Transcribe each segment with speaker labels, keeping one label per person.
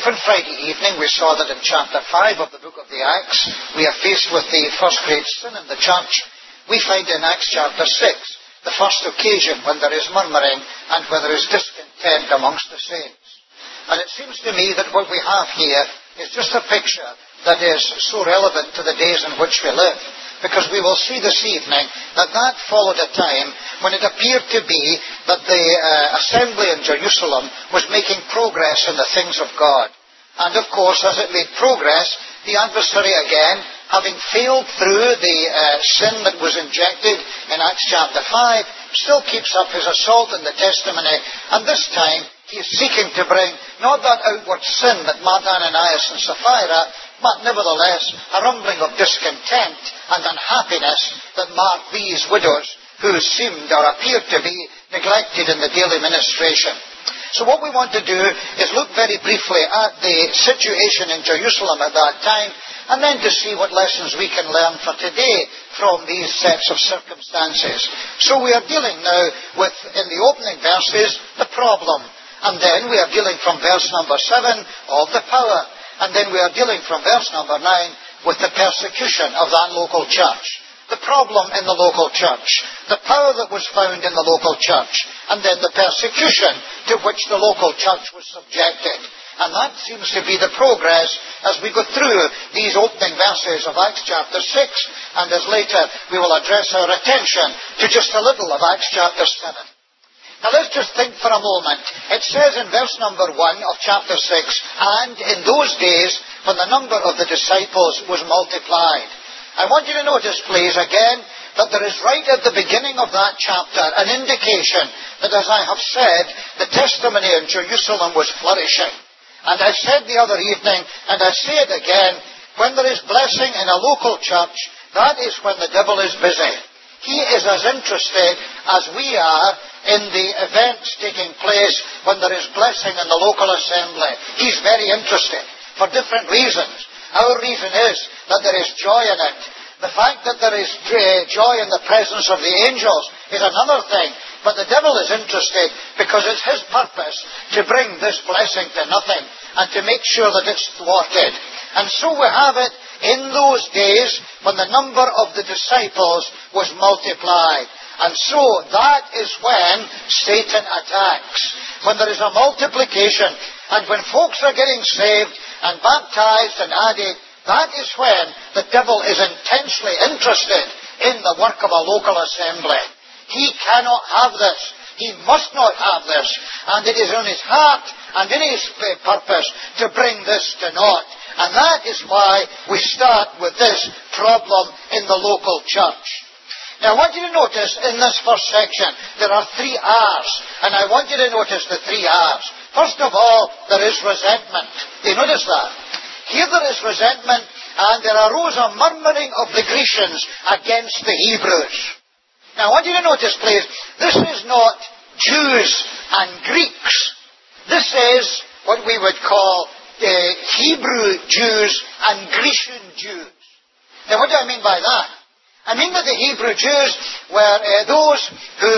Speaker 1: on Friday evening we saw that in chapter 5 of the book of the Acts, we are faced with the first great sin in the church. We find in Acts chapter 6, the first occasion when there is murmuring and when there is discontent amongst the saints. And it seems to me that what we have here is just a picture that is so relevant to the days in which we live. Because we will see this evening that followed a time when it appeared to be that the assembly in Jerusalem was making progress in the things of God. And of course, as it made progress, the adversary again, having failed through the sin that was injected in Acts chapter 5, still keeps up his assault in the testimony. And this time, he is seeking to bring not that outward sin that marked Ananias and Sapphira, but nevertheless a rumbling of discontent and unhappiness that marked these widows who seemed or appeared to be neglected in the daily ministration. So what we want to do is look very briefly at the situation in Jerusalem at that time, and then to see what lessons we can learn for today from these sets of circumstances. So we are dealing now with, in the opening verses, the problem. And then we are dealing from verse number 7 of the power. And then we are dealing from verse number 9 with the persecution of that local church. The problem in the local church. The power that was found in the local church. And then the persecution to which the local church was subjected. And that seems to be the progress as we go through these opening verses of Acts chapter 6. And as later we will address our attention to just a little of Acts chapter 7. Now let's just think for a moment. It says in verse number 1 of chapter 6, and in those days when the number of the disciples was multiplied. I want you to notice, please, again, that there is right at the beginning of that chapter an indication that, as I have said, the testimony in Jerusalem was flourishing. And I said the other evening, and I say it again, when there is blessing in a local church, that is when the devil is busy. He is as interested as we are in the events taking place when there is blessing in the local assembly. He's very interested for different reasons. Our reason is that there is joy in it. The fact that there is joy in the presence of the angels is another thing. But the devil is interested because it's his purpose to bring this blessing to nothing and to make sure that it's thwarted. And so we have it in those days when the number of the disciples was multiplied. And so that is when Satan attacks. When there is a multiplication and when folks are getting saved and baptized and added, that is when the devil is intensely interested in the work of a local assembly. He cannot have this. He must not have this. And it is in his heart and in his purpose to bring this to naught. And that is why we start with this problem in the local church. Now I want you to notice in this first section there are 3 R's. And I want you to notice the 3 R's. First of all, there is resentment. Do you notice that? Here there is resentment, and there arose a murmuring of the Grecians against the Hebrews. Now I want you to notice, please, this is not Jews and Greeks. This is what we would call Hebrew Jews and Grecian Jews. Now what do I mean by that? I mean that the Hebrew Jews were those who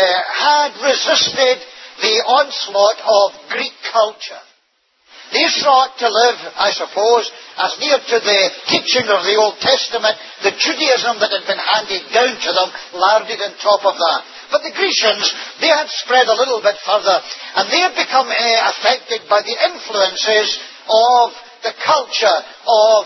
Speaker 1: had resisted the onslaught of Greek culture. They sought to live, I suppose, as near to the teaching of the Old Testament, the Judaism that had been handed down to them, larded on top of that. But the Grecians, they had spread a little bit further, and they had become affected by the influences of the culture of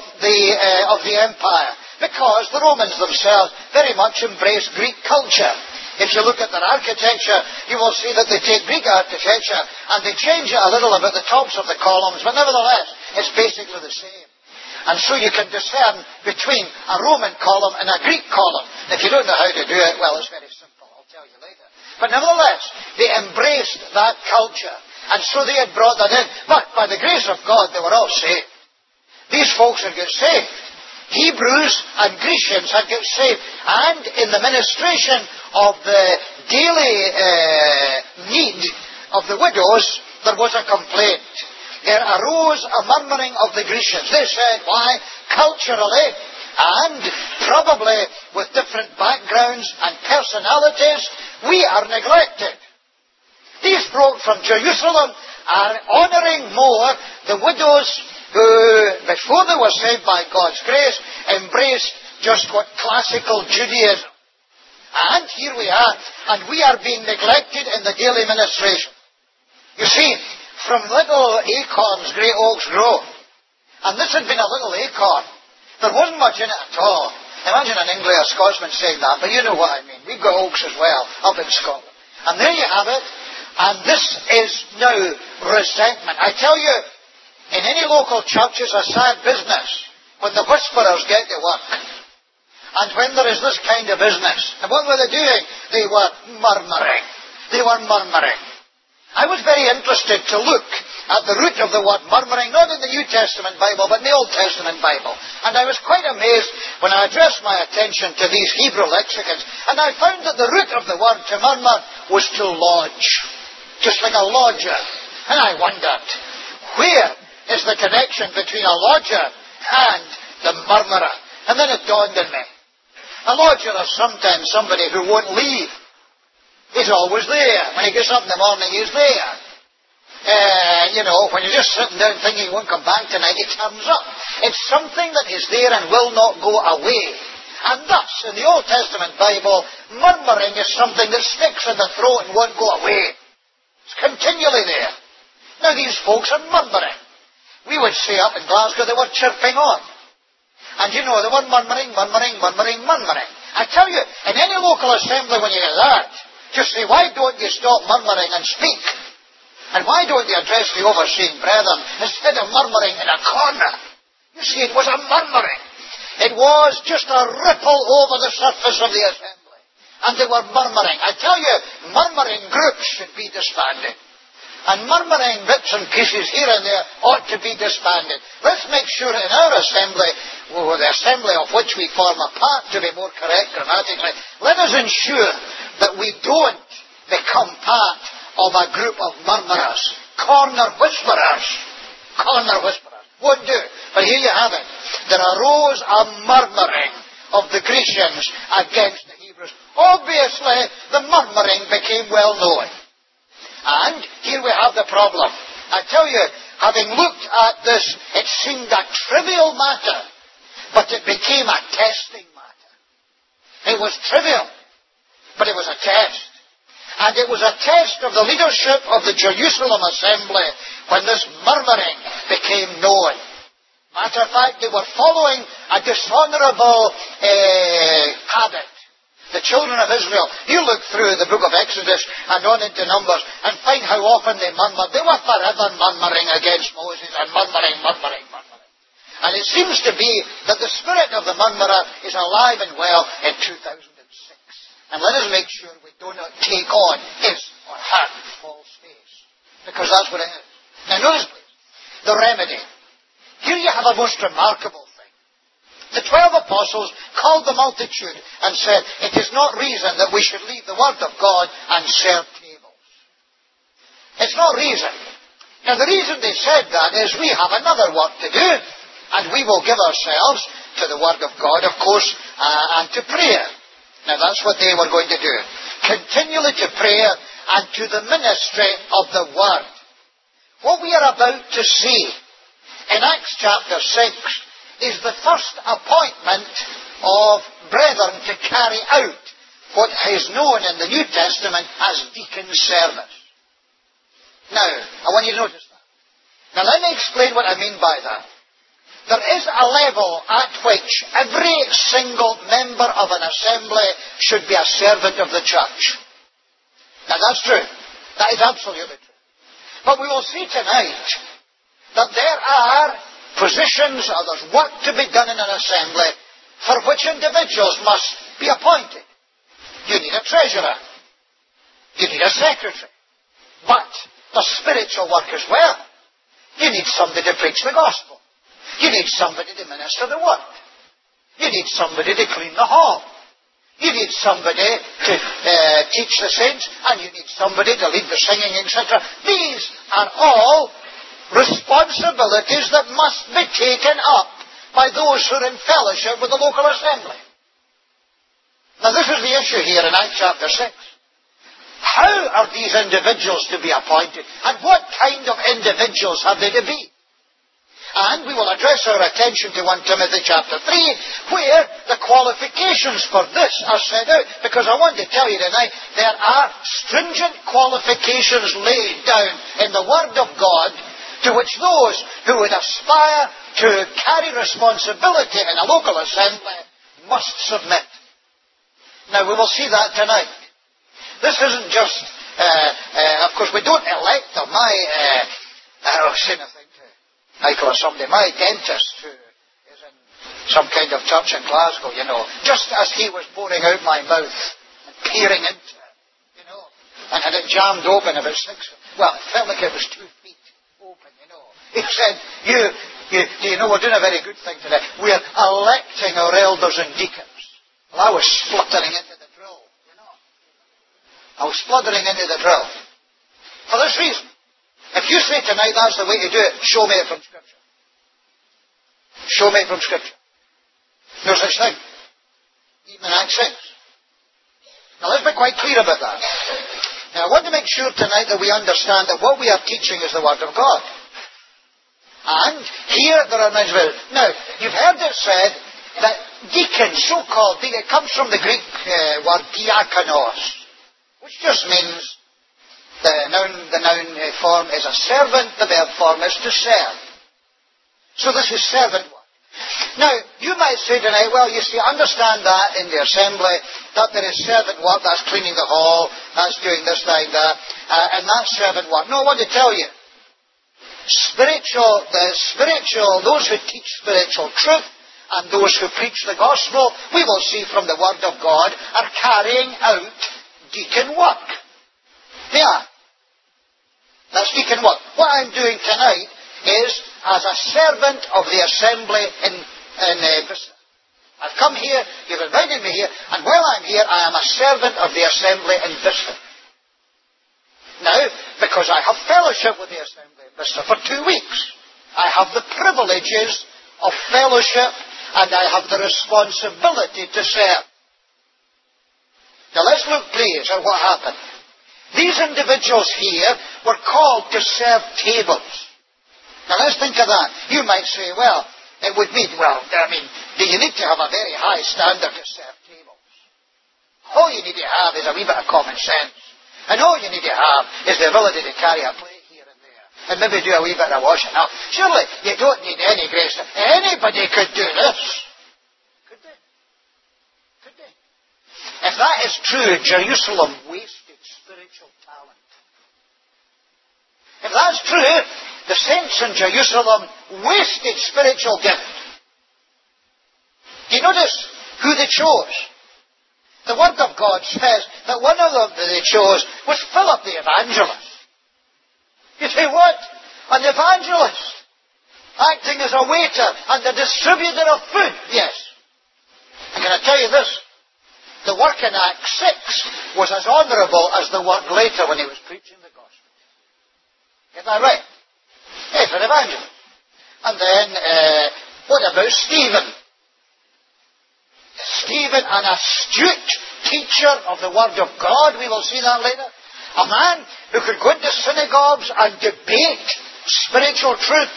Speaker 1: the empire, because the Romans themselves very much embraced Greek culture. If you look at their architecture, you will see that they take Greek architecture and they change it a little about the tops of the columns, but nevertheless, it's basically the same. And so you can discern between a Roman column and a Greek column. And if you don't know how to do it, well, it's very simple. I'll tell you later. But nevertheless, they embraced that culture. And so they had brought that in. But by the grace of God, they were all saved. These folks had got saved. Hebrews and Grecians had got saved. And in the ministration of the daily need of the widows, there was a complaint. There arose a murmuring of the Grecians. They said, why? Culturally, and probably with different backgrounds and personalities, we are neglected. These folk from Jerusalem are honouring more the widows who, before they were saved by God's grace, embraced just what classical Judaism. And here we are, and we are being neglected in the daily ministration. You see, from little acorns great oaks grow. And this had been a little acorn. There wasn't much in it at all. Imagine an English or Scotsman saying that, but you know what I mean. We've got oaks as well, up in Scotland. And there you have it. And this is now resentment. I tell you, in any local church it's a sad business when the whisperers get to work. And when there is this kind of business. And what were they doing? They were murmuring. They were murmuring. I was very interested to look at the root of the word murmuring, not in the New Testament Bible, but in the Old Testament Bible. And I was quite amazed when I addressed my attention to these Hebrew lexicons, and I found that the root of the word to murmur was to lodge, just like a lodger. And I wondered, where is the connection between a lodger and the murmurer? And then it dawned on me. A lodger is sometimes somebody who won't leave. He's always there. When he gets up in the morning, he's there. When you're just sitting down thinking he won't come back tonight, he turns up. It's something that is there and will not go away. And thus, in the Old Testament Bible, murmuring is something that sticks in the throat and won't go away. It's continually there. Now these folks are murmuring. We would say up in Glasgow they were chirping on. And they were murmuring. I tell you, in any local assembly when you hear that, just say, why don't you stop murmuring and speak? And why don't you address the overseeing brethren instead of murmuring in a corner? You see, it was a murmuring. It was just a ripple over the surface of the assembly. And they were murmuring. I tell you, murmuring groups should be disbanded. And murmuring bits and pieces here and there ought to be disbanded. Let's make sure in our assembly, the assembly of which we form a part, to be more correct grammatically, let us ensure that we don't become part of a group of murmurers, corner whisperers. Won't do. But here you have it. There arose a murmuring of the Grecians against the Hebrews. Obviously, the murmuring became well known. And here we have the problem. I tell you, having looked at this, it seemed a trivial matter, but it became a testing matter. It was trivial, but it was a test. And it was a test of the leadership of the Jerusalem assembly when this murmuring became known. Matter of fact, they were following a dishonourable habit. The children of Israel, you look through the book of Exodus and on into Numbers and find how often they murmured. They were forever murmuring against Moses and murmuring. And it seems to be that the spirit of the murmurer is alive and well in 2006. And let us make sure we do not take on his or her false face. Because that's what it is. Now notice please, the remedy. Here you have a most remarkable thing. The 12 apostles called the multitude and said, it is not reason that we should leave the word of God and serve tables. It's not reason. Now the reason they said that is we have another work to do, and we will give ourselves to the word of God, of course, and to prayer. Now that's what they were going to do. Continually to prayer and to the ministry of the word. What we are about to see in Acts chapter 6 is the first appointment of brethren to carry out what is known in the New Testament as deacon service. Now, I want you to notice that. Now let me explain what I mean by that. There is a level at which every single member of an assembly should be a servant of the church. Now that's true. That is absolutely true. But we will see tonight that there are positions or there's work to be done in an assembly for which individuals must be appointed. You need a treasurer. You need a secretary. But the spiritual work as well. You need somebody to preach the gospel. You need somebody to minister the word. You need somebody to clean the hall. You need somebody to teach the saints, and you need somebody to lead the singing, etc. These are all responsibilities that must be taken up by those who are in fellowship with the local assembly. Now this is the issue here in Acts chapter 6. How are these individuals to be appointed? And what kind of individuals have they to be? And we will address our attention to 1 Timothy chapter 3, where the qualifications for this are set out. Because I want to tell you tonight, there are stringent qualifications laid down in the Word of God to which those who would aspire to carry responsibility in a local assembly must submit. Now, we will see that tonight. This isn't just, of course, we don't elect them. Saying a thing to Michael or somebody, my dentist who is in some kind of church in Glasgow, just as he was boring out my mouth and peering into it, and had it jammed open about 6 feet. Well, it felt like it was 2 feet open, He said, we're doing a very good thing today. We're electing our elders and deacons. Well, I was spluttering into the drill, I was spluttering into the drill. For this reason. If you say tonight that's the way to do it, show me it from Scripture. Show me it from Scripture. No such thing. Even in Acts 6. Now let's be quite clear about that. Now I want to make sure tonight that we understand that what we are teaching is the Word of God. And here there are many. Now, you've heard it said that deacon, so-called deacon, comes from the Greek word diakonos, which just means the noun form is a servant, the verb form is to serve. So this is servant work. Now, you might say tonight, well, you see, understand that in the assembly, that there is servant work, that's cleaning the hall, that's doing this, that, and that's servant work. No, I want to tell you, those who teach spiritual truth, and those who preach the gospel, we will see from the Word of God, are carrying out deacon work. They are. That's deacon work. What I'm doing tonight is as a servant of the assembly in Bicester. I've come here, you've invited me here, and while I'm here, I am a servant of the assembly in Bicester. Now, because I have fellowship with the assembly in Bicester for 2 weeks, I have the privileges of fellowship, and I have the responsibility to serve. Now let's look, please, at what happened. These individuals here were called to serve tables. Now let's think of that. You might say, well, it would mean, do you need to have a very high standard to serve tables? All you need to have is a wee bit of common sense. And all you need to have is the ability to carry a plate here and there. And maybe do a wee bit of washing up. Surely, you don't need any grace. Anybody could do this. Could they? Could they? If that is true, Jerusalem wasted spiritual talent. If that's true, the saints in Jerusalem wasted spiritual gift. Do you notice who they chose? The Word of God says that one of them that they chose was Philip the evangelist. You say, what? An evangelist? Acting as a waiter and a distributor of food? Yes. And can I tell you this? The work in Acts 6 was as honourable as the work later when he was preaching the gospel. Isn't that right? Yes, an evangelist. And then, what about Stephen? Stephen, an astute teacher of the Word of God, we will see that later. A man who could go into synagogues and debate spiritual truth.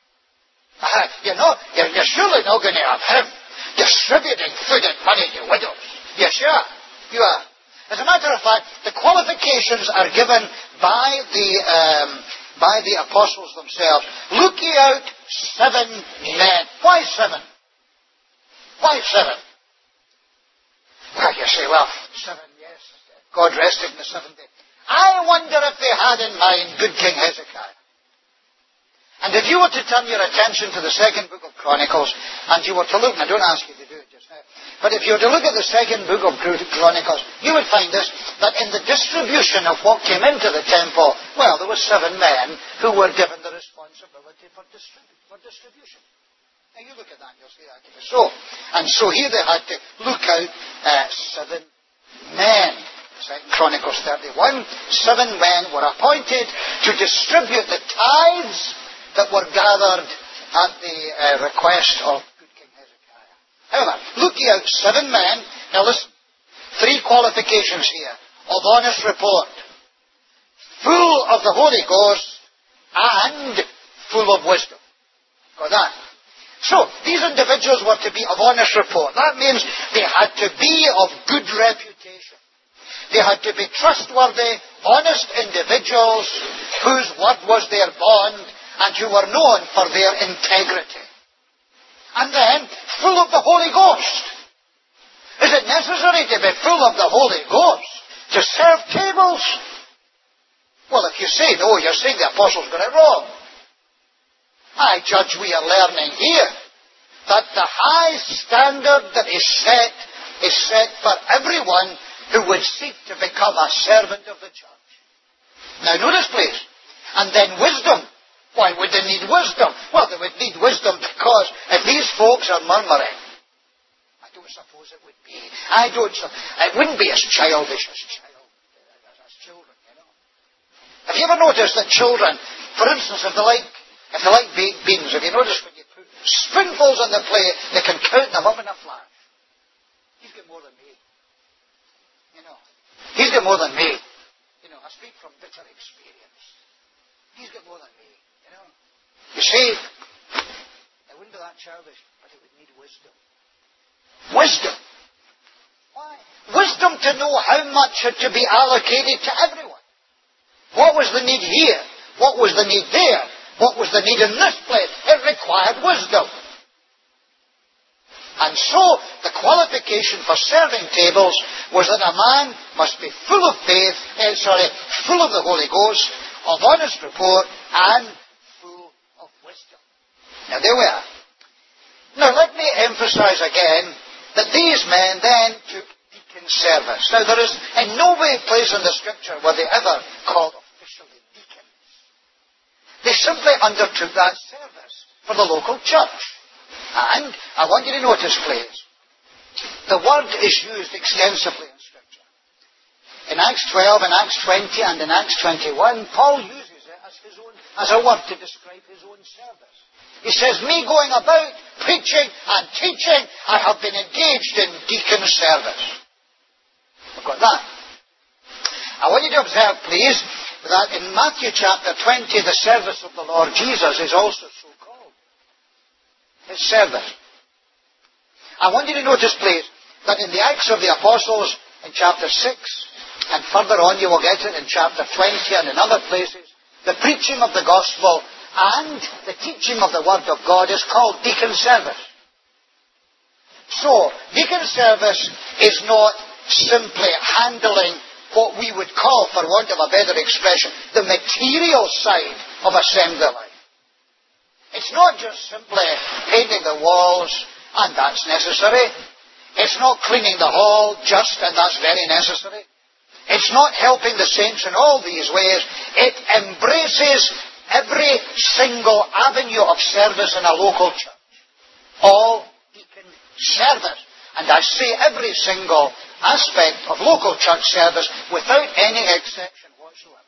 Speaker 1: You're surely not going to have him distributing food and money to widows. Yes, sure. You are. As a matter of fact, the qualifications are given by the apostles themselves. Look ye out 7 men. Why 7? Why 7? Well, you say, 7, yes. God rested in the 7th day. I wonder if they had in mind good King Hezekiah. And if you were to turn your attention to the 2nd book of Chronicles, and you were to look, and I don't ask you to do it just now, but if you were to look at the 2nd book of Chronicles, you would find this, that in the distribution of what came into the temple, there were 7 men who were given the responsibility for distribution. Now you look at that and you'll see that to be so. And so here they had to look out 7 men. 2 Chronicles 31, 7 men were appointed to distribute the tithes that were gathered at the request of good King Hezekiah. However, look ye out 7 men. Now listen, 3 qualifications here of honest report. full of the Holy Ghost and full of wisdom. Got that? So, these individuals were to be of honest report. That means they had to be of good reputation. They had to be trustworthy, honest individuals whose word was their bond and who were known for their integrity. And then, full of the Holy Ghost. Is it necessary to be full of the Holy Ghost to serve tables? Well, if you say no, you're saying the apostles got it wrong. I judge we are learning here that the high standard that is set for everyone who would seek to become a servant of the church. Now notice please, and then wisdom. Why would they need wisdom? Well, they would need wisdom because if these folks are murmuring, I don't suppose it would be. It wouldn't be as childish as children, you know. Have you ever noticed that children, for instance, if they like baked beans, have you noticed when you put spoonfuls on the plate, they can count them up in a flash? He's got more than me. You know. He's got more than me. You know, I speak from bitter experience. He's got more than me. You know. You see, it wouldn't be that childish, but it would need wisdom. Wisdom. Why? Wisdom to know how much had to be allocated to everyone. What was the need here? What was the need there? What was the need in this place? It required wisdom. And so, the qualification for serving tables was that a man must be full of full of the Holy Ghost, of honest report, and full of wisdom. Now, there we are. Now, let me emphasize again that these men then took deacon service. Now, there is in no way place in the Scripture where they ever called officially deacons. They simply undertook that service for the local church. And I want you to notice, please, the word is used extensively in Scripture. In Acts 12, in Acts 20, and in Acts 21, Paul uses it as a word to describe his own service. He says, me going about preaching and teaching, I have been engaged in deacon service. We've got that. I want you to observe, please, that in Matthew chapter 20, the service of the Lord Jesus is also so called. His service. I want you to notice, please, that in the Acts of the Apostles, in chapter 6, and further on you will get it in chapter 20 and in other places, the preaching of the gospel and the teaching of the Word of God is called deacon service. So, deacon service is not simply handling what we would call, for want of a better expression, the material side of assembly life. It's not just simply painting the walls, and that's necessary. It's not cleaning the hall, and that's very necessary. It's not helping the saints in all these ways. It embraces every single avenue of service in a local church. All deacon service. And I say every single aspect of local church service without any exception whatsoever.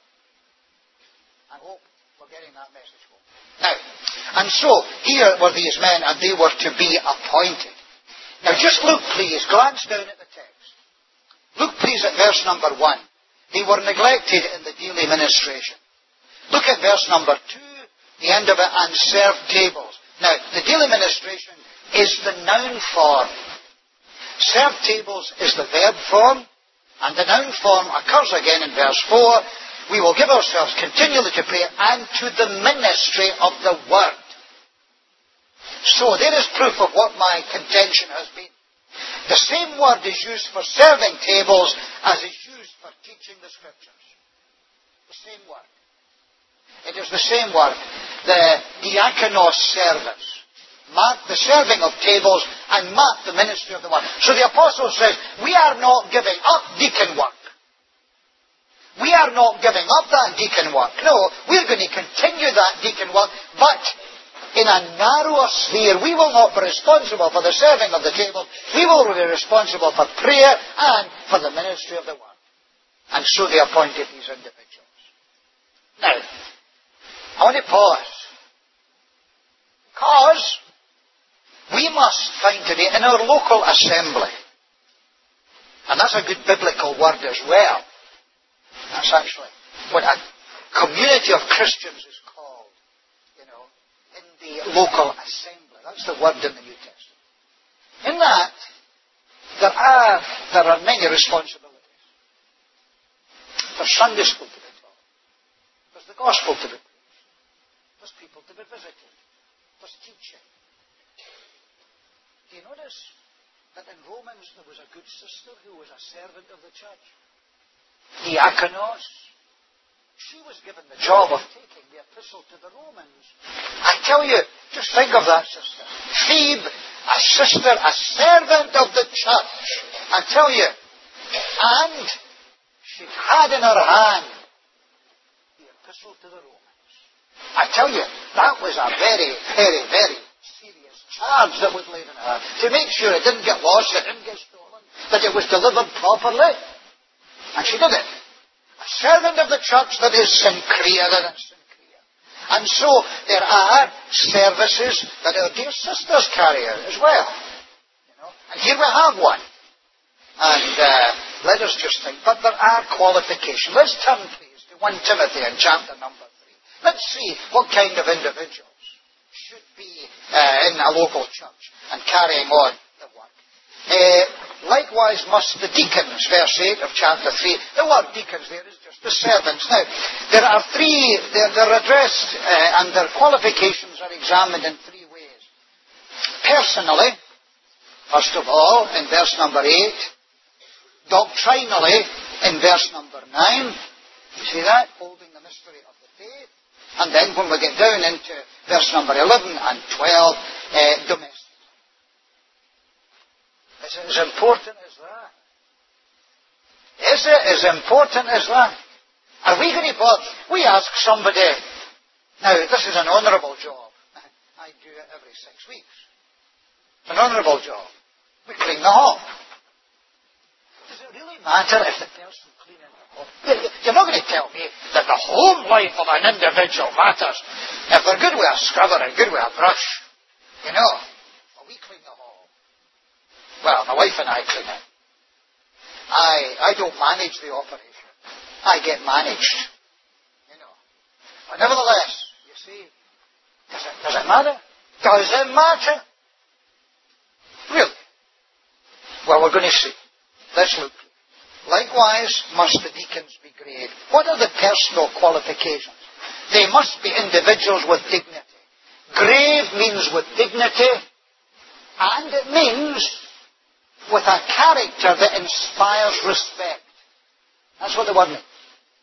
Speaker 1: I hope we're getting that message home. Now, and so, here were these men, and they were to be appointed. Now, just look, please, glance down at the text. Look, please, at verse number 1. They were neglected in the daily ministration. Look at verse number 2, the end of it, and served tables. Now, the daily ministration is the noun form. Served tables is the verb form, and the noun form occurs again in verse 4. We will give ourselves continually to prayer and to the ministry of the word. So there is proof of what my contention has been. The same word is used for serving tables as is used for teaching the Scriptures. The same word. It is the same word. The diakonos service. Mark the serving of tables and mark the ministry of the word. So the apostle says, we are not giving up deacon work. We are not giving up that deacon work. No, we're going to continue that deacon work, but in a narrower sphere. We will not be responsible for the serving of the table. We will be responsible for prayer and for the ministry of the word. And so they appointed these individuals. Now, I want to pause. Because we must find today in our local assembly, and that's a good biblical word as well. That's actually what community of Christians is called, in the local assembly. That's the word in the New Testament. In that, there are many responsibilities. There's Sunday school to be taught. There's the gospel to be preached. There's people to be visited. There's teaching. Do you notice that in Romans there was a good sister who was a servant of the church? Diakonos. She was given the job of taking the epistle to the Romans. I tell you, just think of that sister. Phoebe, a sister, a servant of the church. I tell you. And she had in her hand the epistle to the Romans. I tell you, that was a very, very, very serious charge that was laid on her. To make sure it didn't get lost, it didn't get stolen, that it was delivered properly. And she did it. A servant of the church that is Synchrea, that is Synchrea. And so there are services that our dear sisters carry out as well. And here we have one. And let us just think. But there are qualifications. Let's turn, please, to 1 Timothy in chapter number 3. Let's see what kind of individuals should be in a local church and carrying on the work. Likewise must the deacons, verse 8 of chapter 3. The word deacons there is just the servants. Now, there are three, they're addressed and their qualifications are examined in three ways. Personally, first of all, in verse number 8. Doctrinally, in verse number 9. You see that? Holding the mystery of the faith. And then when we get down into verse number 11 and 12, domestic. Is it as important as that? Is it as important as that? Are we going to bother? We ask somebody, now this is an honourable job. I do it every 6 weeks. It's an honourable job. We clean the hall. Does it really matter if the person cleaning the hall? You're not going to tell me that the home life of an individual matters. If they're good with a scrubber and good with a brush, well, we clean the hall. Well, my wife and I clean it. I don't manage the operation. I get managed. But nevertheless, you see, does it matter? Does it matter? Really? Well, we're going to see. Let's look. Likewise must the deacons be grave. What are the personal qualifications? They must be individuals with dignity. Grave means with dignity, and it means with a character that inspires respect. That's what the word means.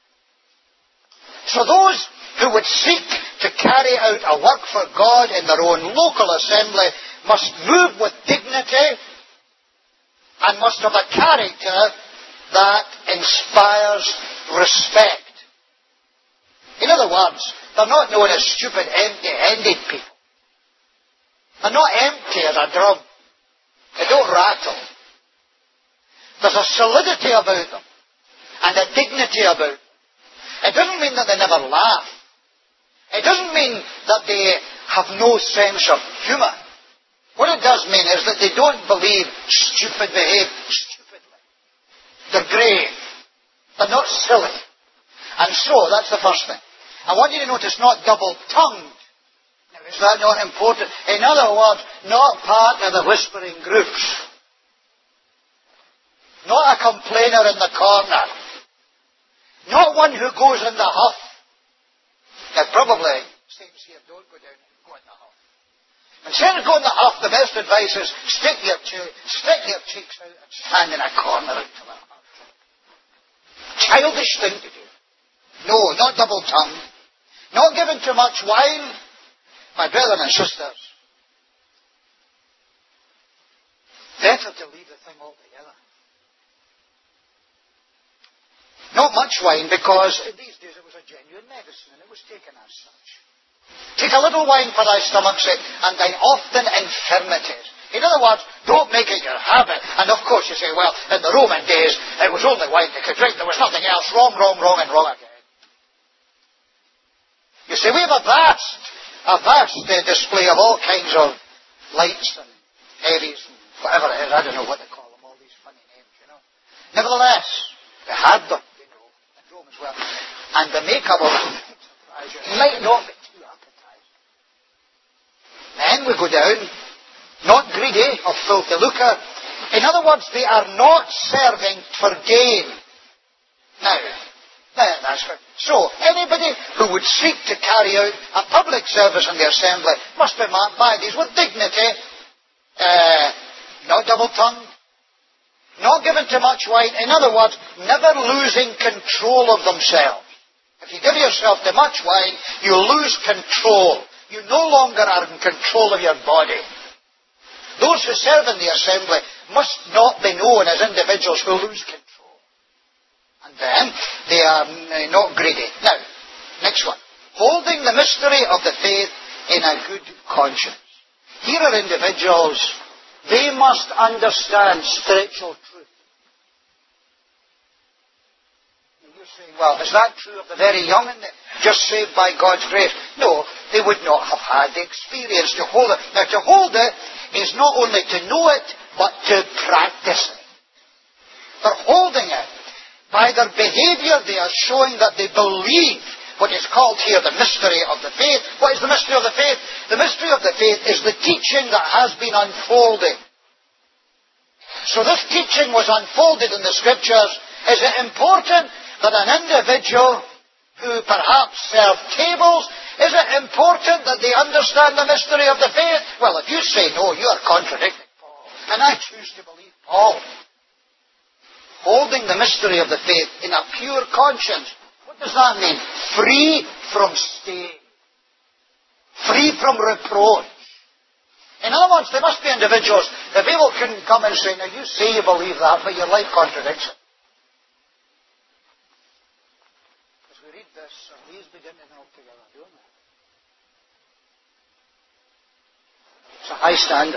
Speaker 1: So those who would seek to carry out a work for God in their own local assembly must move with dignity and must have a character that inspires respect. In other words, they're not known as stupid, empty-handed people. They're not empty as a drum. They don't rattle. There's a solidity about them and a dignity about them. It doesn't mean that they never laugh. It doesn't mean that they have no sense of humour. What it does mean is that they don't behave stupidly. They're grave. They're not silly. And so, that's the first thing. I want you to notice not double-tongued. Now, is that not important? In other words, not part of the whispering groups. Not a complainer in the corner. Not one who goes in the huff. Now, probably, saints here don't go in the huff. Instead of going in the huff, the best advice is stick your cheeks out and stand in a corner until it hurts. Childish thing to do. No, not double-tongued. Not giving too much wine. My brethren and sisters, better to leave the thing altogether. Not much wine, because in these days it was a genuine medicine and it was taken as such. Take a little wine for thy stomach's sake, and thine often infirmities. In other words, don't make it your habit. And of course you say, well, in the Roman days, it was only wine they could drink. There was nothing else. Wrong, and wrong again. You see, we have a vast display of all kinds of lights and heavies and whatever it is. I don't know what they call them, all these funny names, Nevertheless, they had them. As well. And the makeup of it might not be too appetizing. Then we go down, not greedy of filthy lucre. In other words, they are not serving for gain. Now, that's good. So, anybody who would seek to carry out a public service in the assembly must be marked by these with dignity, not double-tongued, not given to much wine. In other words, never losing control of themselves. If you give yourself too much wine, you lose control. You no longer are in control of your body. Those who serve in the assembly must not be known as individuals who lose control. And then, they are not greedy. Now, next one. Holding the mystery of the faith in a good conscience. Here are individuals, they must understand spiritual truth. You're saying, well, is that true of the very young and just saved by God's grace? No, they would not have had the experience to hold it. Now, to hold it is not only to know it, but to practice it. They're holding it. By their behavior, they are showing that they believe what is called here the mystery of the faith. What is the mystery of the faith? The mystery of the faith is the teaching that has been unfolding. So this teaching was unfolded in the Scriptures. Is it important that an individual who perhaps served tables, is it important that they understand the mystery of the faith? Well, if you say no, you are contradicting Paul. And I choose to believe Paul. Holding the mystery of the faith in a pure conscience. What does that mean? Free from stain. Free from reproach. In other words, there must be individuals, the people couldn't come and say, now you say you believe that, but your life contradicts it. As we read this, our knees begin to melt together, don't they? It's a high standard.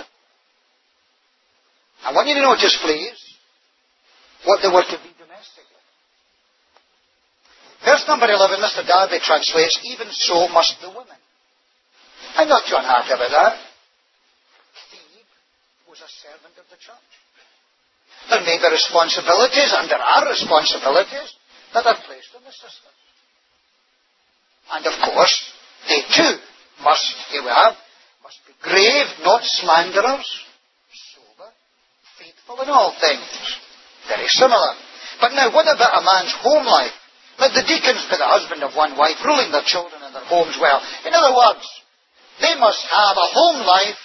Speaker 1: I want you to notice, please, what they were to be domestically. Verse number 11, Mr. Darby translates, even so must the women. I'm not too unhappy about that. Phoebe was a servant of the church. There may be responsibilities, and there are responsibilities, that are placed on the sisters. And of course, they too must, here we have, must be grave, not slanderers, sober, faithful in all things. Very similar. But now, what about a man's home life? Let the deacons be the husband of one wife, ruling their children and their homes well. In other words, they must have a home life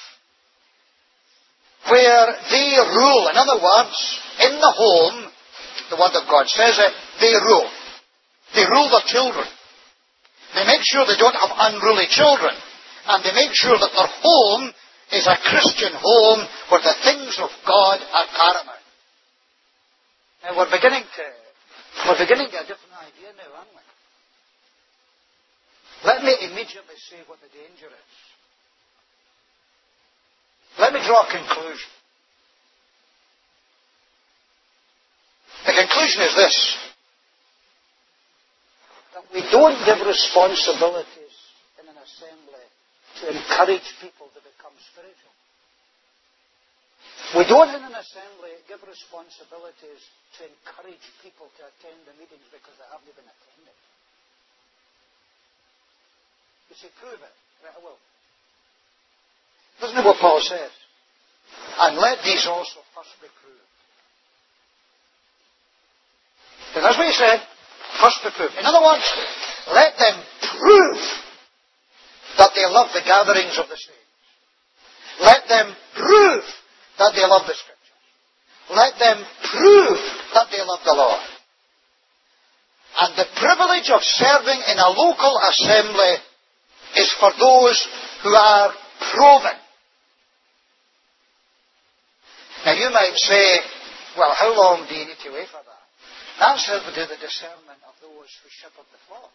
Speaker 1: where they rule. In other words, in the home, the Word of God says it, they rule. They rule their children. They make sure they don't have unruly children. And they make sure that their home is a Christian home where the things of God are paramount. Now, we're beginning to get a different idea now, aren't we? Let me immediately say what the danger is. Let me draw a conclusion. The conclusion is this: that we don't give responsibilities in an assembly to encourage people to become spiritual. We don't in an assembly give responsibilities to encourage people to attend the meetings because they haven't been attending. You say, prove it. Right, I will. Isn't it what Paul says? And let these also first be proved. And that's what he said. First be proved. In other words, let them prove that they love the gatherings of the saints. Let them prove that they love the Scriptures. Let them prove that they love the Lord. And the privilege of serving in a local assembly is for those who are proven. Now you might say, well, how long do you need to wait for that? That's how we do the discernment of those who shepherd the flock.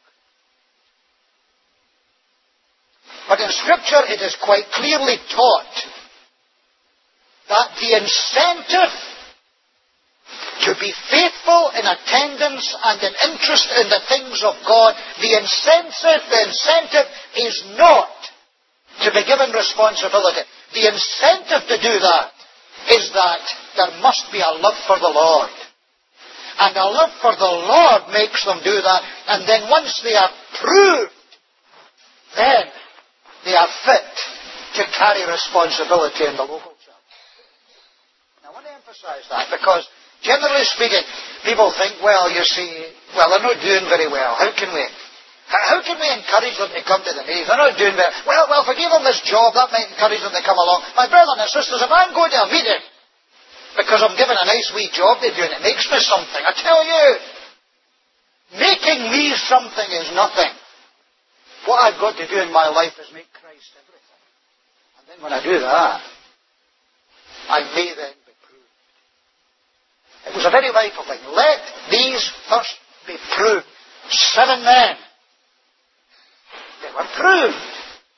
Speaker 1: But in Scripture it is quite clearly taught that the incentive to be faithful in attendance and in interest in the things of God, the incentive is not to be given responsibility. The incentive to do that is that there must be a love for the Lord. And a love for the Lord makes them do that. And then once they are proved, then they are fit to carry responsibility in the local church. Now, I want to emphasize that because, generally speaking, people think, well, you see, well, they're not doing very well. How can we encourage them to come to the knees? They're not doing very well. Well, if I give them this job, that might encourage them to come along. My brothers and sisters, if I'm going to a meeting because I'm given a nice wee job to do and it makes me something, I tell you, making me something is nothing. What I've got to do in my life is make Christ everything. And then when I do that, I may then be proved. It was a very vital thing. Let these first be proved. 7 men. They were proved.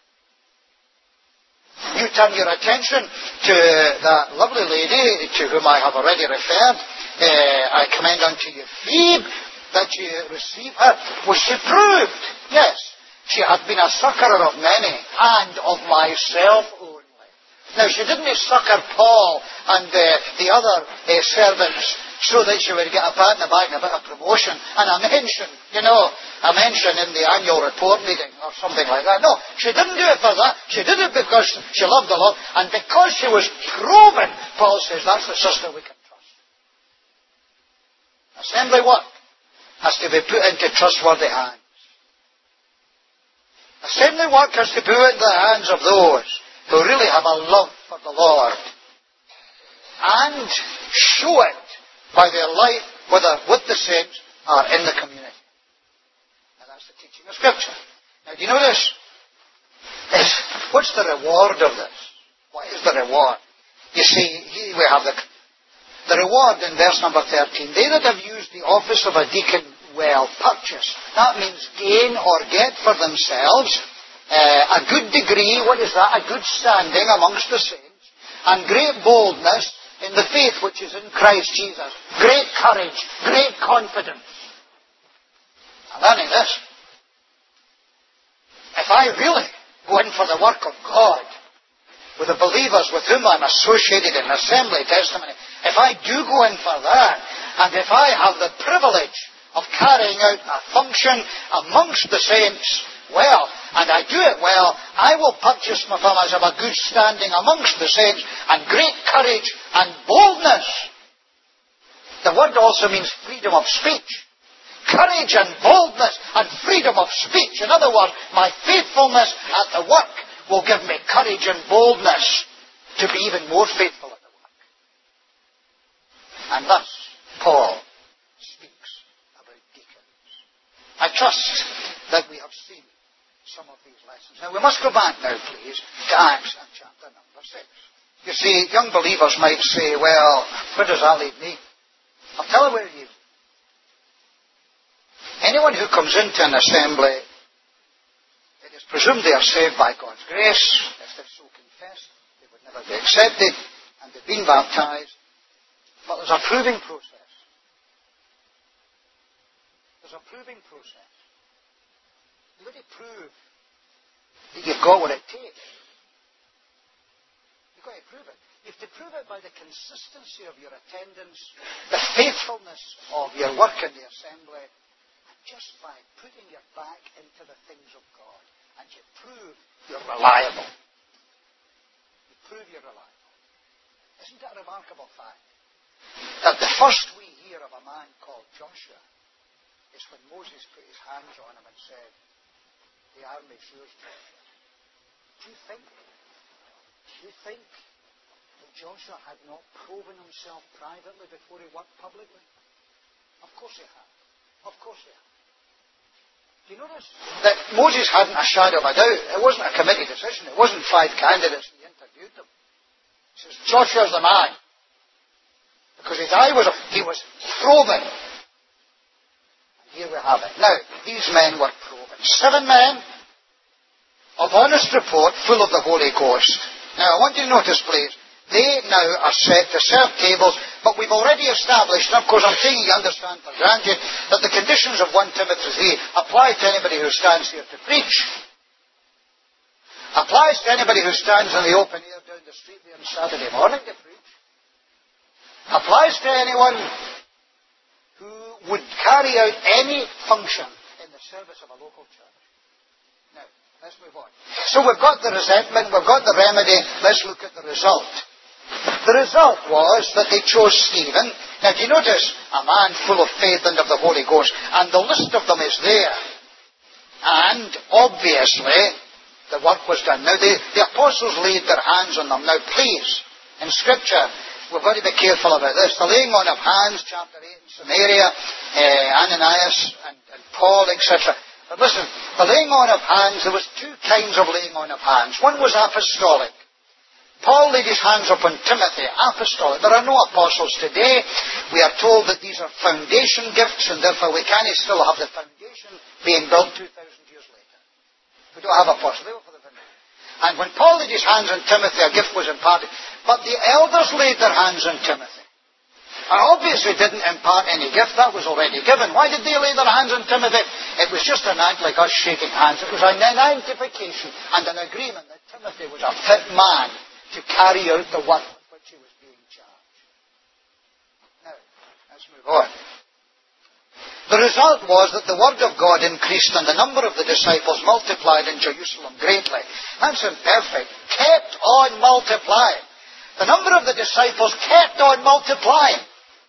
Speaker 1: You turn your attention to that lovely lady to whom I have already referred. I commend unto you Phoebe, that you receive her. Was she proved? Yes. She had been a succourer of many, and of myself only. Now, she didn't succour Paul and the other servants so that she would get a pat in the back and a bit of promotion and a mention in the annual report meeting or something like that. No, she didn't do it for that. She did it because she loved the Lord, and because she was proven, Paul says, that's the sister we can trust. Assembly work has to be put into trustworthy hands. Assembly work has to be put into the hands of those who really have a love for the Lord and show it by their life, whether with the saints or in the community. Now that's the teaching of Scripture. Now do you know this? What's the reward of this? What is the reward? You see, here we have the reward in verse number 13. They that have used the office of a deacon well purchased. That means gain or get for themselves a good degree. What is that? A good standing amongst the saints. And great boldness in the faith which is in Christ Jesus. Great courage. Great confidence. I'm learning this. If I really go in for the work of God with the believers with whom I'm associated in assembly testimony, if I do go in for that, and if I have the privilege of carrying out a function amongst the saints well, and I do it well, I will purchase my fellows of a good standing amongst the saints and great courage and boldness. The word also means freedom of speech. Courage and boldness and freedom of speech. In other words, my faithfulness at the work will give me courage and boldness to be even more faithful at the work. And thus, Paul speaks about deacons. I trust that we have seen some of these lessons. Now, we must go back now, please, to Acts and chapter number 6. You see, young believers might say, well, where does that leave me? I'll tell you where you. Anyone who comes into an assembly, it is presumed they are saved by God's grace. If they've so confessed, they would never be accepted, and they've been baptized. But there's a proving process. There's a proving process. You've got to prove that you've got what it takes. You've got to prove it. You have to prove it by the consistency of your attendance, the faithfulness of your work in the assembly, and just by putting your back into the things of God. And you prove you're reliable. You prove you're reliable. Isn't that a remarkable fact? That the first we hear of a man called Joshua is when Moses put his hands on him and said, the army's yours, Joshua. Do you think that Joshua had not proven himself privately before he worked publicly? Of course he had. Of course he had. Do you notice that Moses hadn't a shadow of a doubt? It wasn't a committee decision. It wasn't 5 candidates and he interviewed them. He says, Joshua's the man. Because his eye was, he was proven. And here we have it. Now, these men were proven. 7 men of honest report, full of the Holy Ghost. Now, I want you to notice, please, they now are set to serve tables, but we've already established, and of course I'm taking you understand for granted, that the conditions of 1 Timothy 3 apply to anybody who stands here to preach. Applies to anybody who stands in the open air down the street there on Saturday morning to preach. Applies to anyone who would carry out any function in the service of a local church. Now, let's move on. So we've got the resentment, we've got the remedy, let's look at the result. The result was that they chose Stephen. Now, do you notice? A man full of faith and of the Holy Ghost. And the list of them is there. And, obviously, the work was done. Now, the apostles laid their hands on them. Now, please, in Scripture, we've got to be careful about this. The laying on of hands, chapter 8 in Samaria, Ananias and Paul, etc. But listen, the laying on of hands, there was two kinds of laying on of hands. One was apostolic. Paul laid his hands upon Timothy, apostolic. There are no apostles today. We are told that these are foundation gifts, and therefore we can still have the foundation being built 2,000 years later. We don't have apostles. They were for the foundation. And when Paul laid his hands on Timothy, a gift was imparted. But the elders laid their hands on Timothy. And obviously didn't impart any gift. That was already given. Why did they lay their hands on Timothy? It was just an act like us shaking hands. It was an identification and an agreement that Timothy was a fit man to carry out the work with which he was being charged. Now, let's move on. The result was that the word of God increased and the number of the disciples multiplied in Jerusalem greatly. That's imperfect. Kept on multiplying. The number of the disciples kept on multiplying.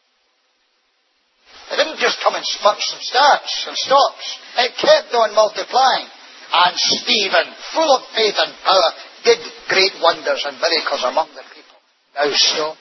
Speaker 1: It didn't just come in spurts and starts and stops. It kept on multiplying. And Stephen, full of faith and power, did great wonders and miracles among the people. Now stop.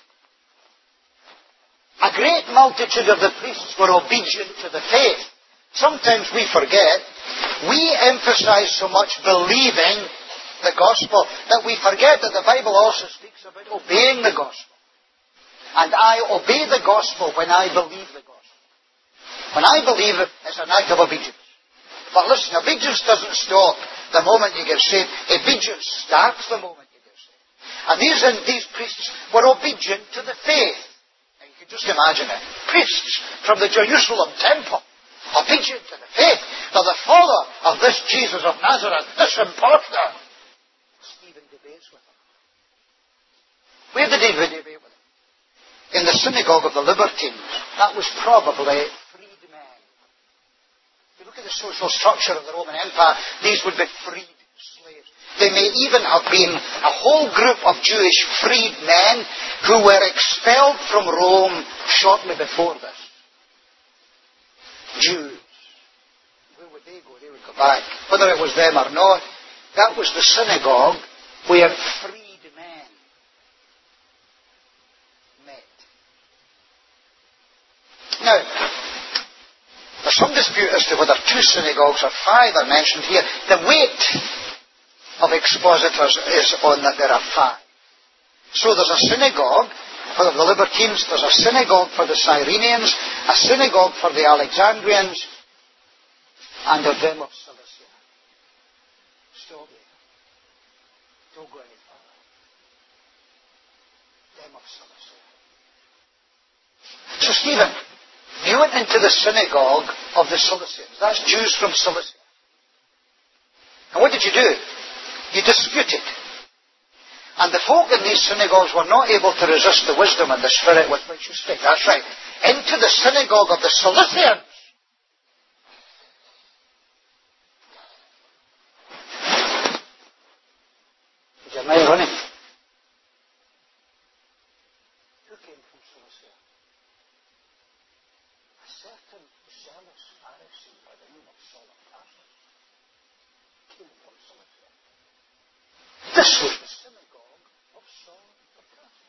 Speaker 1: A great multitude of the priests were obedient to the faith. Sometimes we forget. We emphasize so much believing the gospel that we forget that the Bible also speaks about obeying the gospel. And I obey the gospel when I believe the gospel. When I believe it, it's an act of obedience. But listen, obedience doesn't stop the moment you get saved. Obedience starts the moment you get saved. And these priests were obedient to the faith. And you can just imagine it. Priests from the Jerusalem temple, obedient to the faith. Now the father of this Jesus of Nazareth, this impostor, Stephen debates with him. Where did he debate with him? In the synagogue of the Libertines. That was probably freedmen. If you look at the social structure of the Roman Empire, these would be freed slaves. They may even have been a whole group of Jewish freedmen who were expelled from Rome shortly before this. Jews. Where would they go? They would go back. Whether it was them or not, that was the synagogue where freed men met. Now, there's some dispute as to whether 2 synagogues or 5 are mentioned here. The weight of expositors is on that there are 5. So there's a synagogue for the Libertines, there's a synagogue for the Cyrenians, a synagogue for the Alexandrians, and of them of Cilicia. Stop there. Don't go any further. Them of Cilicia. So Stephen, you went into the synagogue of the Cilicians. That's Jews from Cilicia. And what did you do? You disputed. And the folk in these synagogues were not able to resist the wisdom and the spirit with which you speak. That's right. Into the synagogue of the Cilicians. Is your mind running? Who came from Cilicia? A certain zealous Pharisee by the name of Saul of Tarsus came from Cilicia. This was the synagogue of Saul of Tarsus.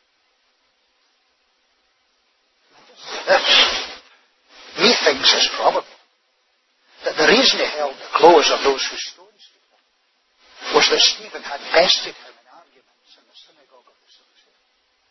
Speaker 1: Methinks is probable that the reason he held the clothes of those who stoned Stephen was that Stephen had bested him in arguments in the synagogue of the Cilicians.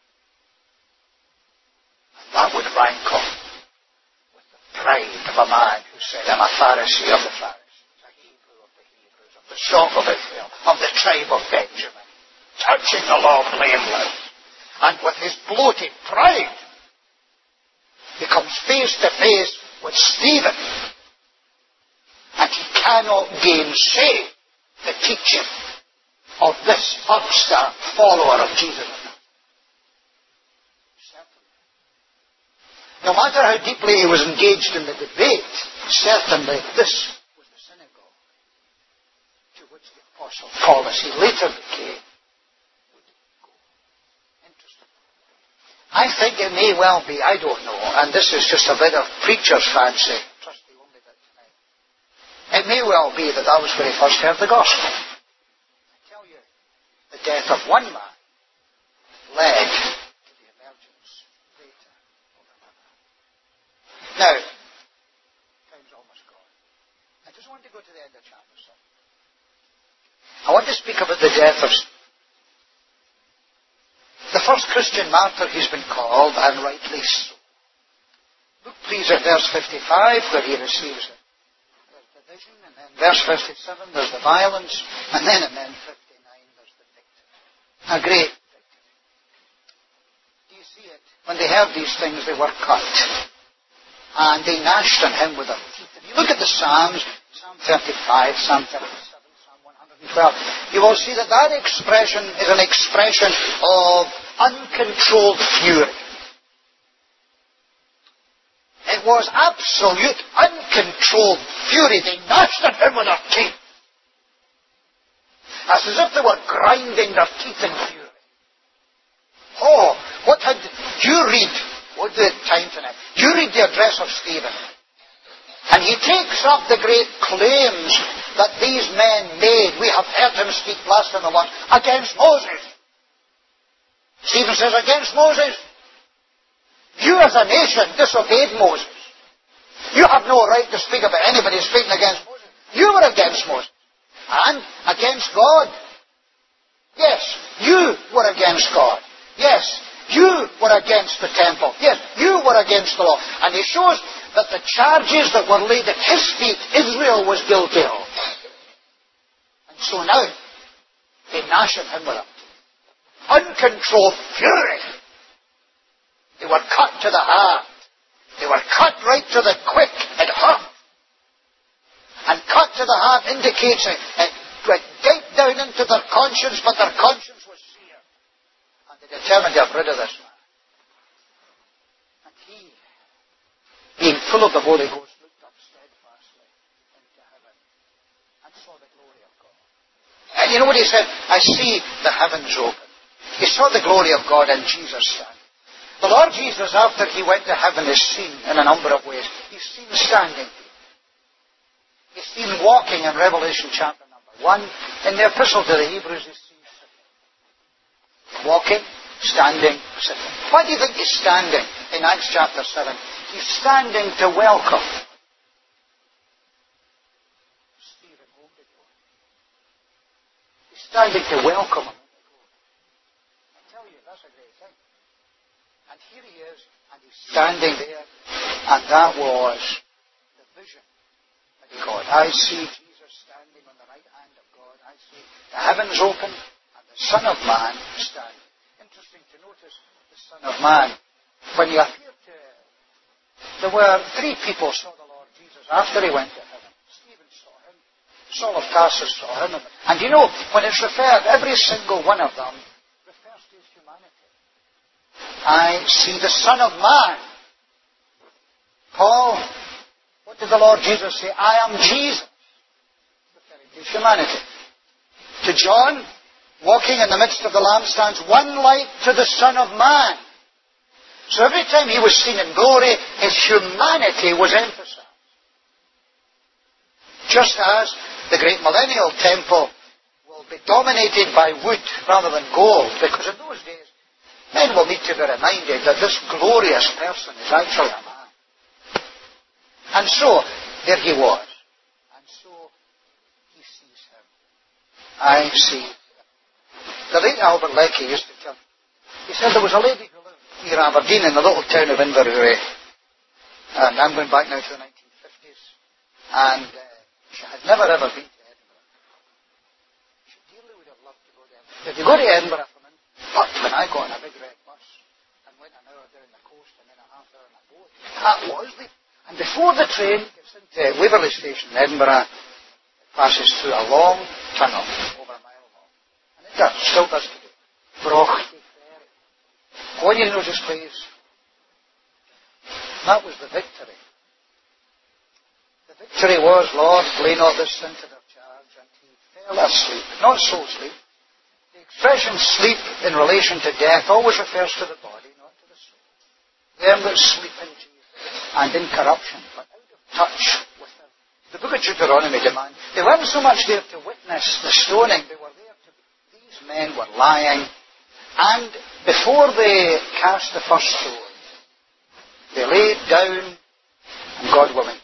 Speaker 1: And that would rankle with the pride of a man who said, I'm a Pharisee of the Pharisees, a Hebrew of the Hebrews, of the stock of Israel, of the tribe of Benjamin, touching the law blameless. And with his bloated pride, he comes face to face with Stephen. And he cannot gainsay the teaching of this upstart follower of Jesus. No matter how deeply he was engaged in the debate, certainly this was the synagogue to which the Apostle Paul, as he later became, would go. Interesting. I think it may well be, I don't know, and this is just a bit of preacher's fancy, trust the only bit tonight. It may well be that that was where he first heard the gospel. I tell you, the death of one man led to the emergence later of another. Now, time's almost gone. I just want to go to the end of chapter 7. I want to speak about the death of the first Christian martyr he's been called, and rightly so. Look please at verse 55 where he receives it. There's the vision, and then verse 57 there's the violence, and then in 59 there's the victory. A great victory. Do you see it? When they heard these things they were cut, and they gnashed on him with their teeth. If you look at the Psalms, Psalm 35, Psalm 37, Psalm 112, you will see that that expression is an expression of uncontrolled fury. It was absolute uncontrolled fury. They gnashed at him with their teeth. As if they were grinding their teeth in fury. Oh, what had you read? What's the time tonight? You read the address of Stephen. And he takes up the great claims that these men made. We have heard him speak blasphemy once against Moses. Stephen says, against Moses. You as a nation disobeyed Moses. You have no right to speak about anybody speaking against Moses. You were against Moses. And against God. Yes, you were against God. Yes, you were against the temple. Yes, you were against the law. And he shows that the charges that were laid at his feet, Israel was guilty of. And so now, they gnash at him with a uncontrolled fury. They were cut to the heart. They were cut right to the quick. It hurt. And cut to the heart indicates it went deep down into their conscience, but their conscience was seared. And they determined to have rid of this man. And he, being full of the Holy Ghost, looked up steadfastly into heaven and saw the glory of God. And you know what he said? I see the heavens open. He saw the glory of God and Jesus standing. The Lord Jesus, after he went to heaven, is seen in a number of ways. He's seen standing. He's seen walking in Revelation chapter number 1. In the epistle to the Hebrews, he's seen sitting. Walking, standing, sitting. Why do you think he's standing in Acts chapter 7? He's standing to welcome Stephen home to go. He's standing to welcome him. I tell you, that's a great thing. And here he is, and he's standing there, and that was the vision that he got. I see Jesus standing on the right hand of God. I see the heavens open, and the Son of Man standing. Interesting to notice the Son of Man. When he appeared to, there were 3 people saw the Lord Jesus after he went to heaven. Stephen saw him. Saul of Tarsus saw him. And you know, when it's referred, every single one of them refers to his humanity. I see the Son of Man. Paul, what did the Lord Jesus say? I am Jesus. Referring to his humanity. To John, walking in the midst of the lampstands, one like to the Son of Man. So every time he was seen in glory, his humanity was emphasized. Just as the great millennial temple will be dominated by wood rather than gold, because in those days, men will need to be reminded that this glorious person is actually a man. And so, there he was. And so, he sees him. I see. The late Albert Lecky used to tell me, he said there was a lady who lived near Aberdeen in the little town of Inverurie. And I'm going back now to the 1950s. And she had never ever been to Edinburgh. She dearly would have loved to go to Edinburgh. If you go to Edinburgh from but when I got on a big red bus and went an hour down the coast and then a half hour on a boat, that was the... And before the train gets into Waverley Station in Edinburgh, it passes through a long tunnel, over a mile long. And it still does today. Brochty Ferry. Go on, you know this place. That was the victory. The victory was, Lord, lay not this sin to their charge, and he fell asleep. Not soul sleep. The expression sleep in relation to death always refers to the body, not to the soul. Them that sleep in Jesus and in corruption, but out of touch with them. The book of Deuteronomy demands, they weren't so much there to witness the stoning, they were there to, these men were lying, and before they cast the first stone, they laid down, and God willing,